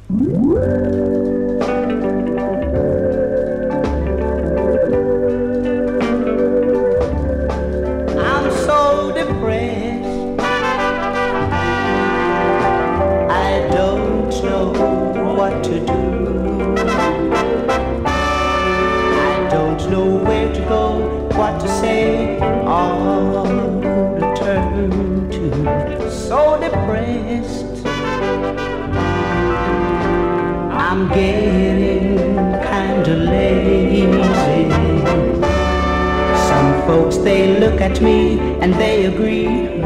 I'm so depressed, I don't know what to do. I don't know where to go, what to say, or who to turn to. So depressed, I'm getting kinda lazy. Some folks, they look at me and they agree